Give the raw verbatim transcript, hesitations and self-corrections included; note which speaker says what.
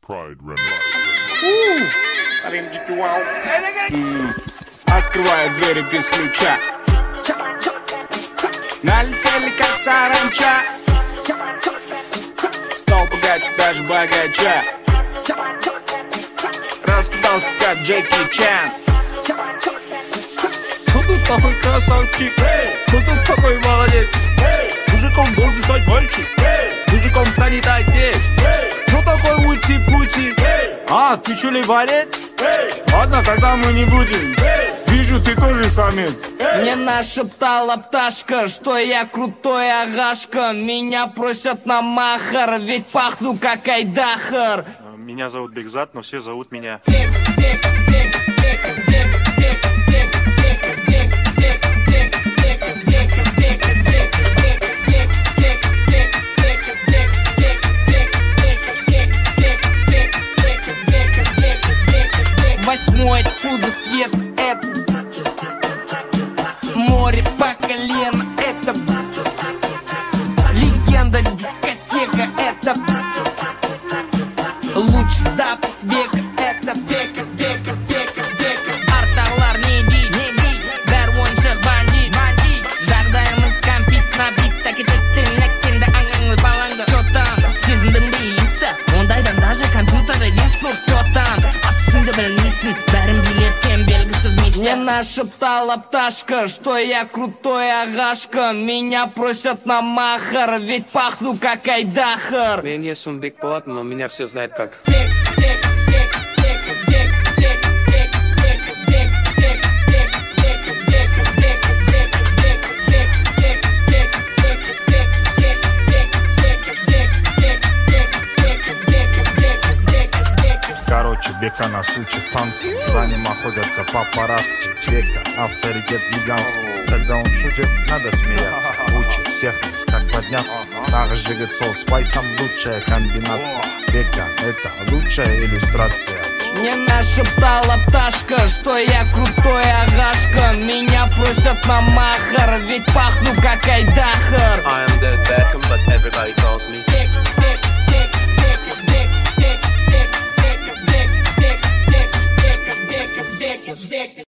Speaker 1: Pride Remix.
Speaker 2: Открываю двери без ключа. Налетели как саранча. Стал богаче, даже богача. Раскидался как Джеки Чан.
Speaker 3: Кто тут такой красавчик? Кто тут такой молодец? Мужиком должен стать мальчик, мужиком станет отец. Кто такой ути-пути? А, ты что ли болец? Ладно, тогда мы не будем. Вижу, ты тоже самец.
Speaker 4: Мне нашептала пташка, что я крутой агашка. Меня просят на махар, ведь пахну как айдахар.
Speaker 5: Меня зовут Бекзат, но все зовут меня
Speaker 4: Восьмое чудо света — это море по колено, это легенда дискотека, это лучший запах века, это бека, бека, бека, бека. Арталар не ди, не ди, бәр оншық банди, банди. Жағдайымыз компит на бит, так это сенеккенді аңаңыз балаңды. Чё там, сезіндім дейсі, ондайдан даже компьютеры реснур, чё там, атысыңды білмейсің, бәрін билеткен белгісіз миссия. Мне нашептала пташка, что я крутой агашка. Меня просят на махар, ведь пахну как айдахар.
Speaker 3: Мен есім Бек болатын, но меня все знают как
Speaker 6: Короче, Бека нас учит танцы. За ним охотятся папарацци. Бека авторитет гигантский. Когда он шутит, надо смеяться. Учит всех нас, как подняться. Наш жигет сол спайсом лучшая комбинация. Бека — это лучшая иллюстрация.
Speaker 4: Мне нашептала пташка, что я крутой агашка. Меня просят на махар, ведь пахну как айдахар.
Speaker 3: I am dead, bad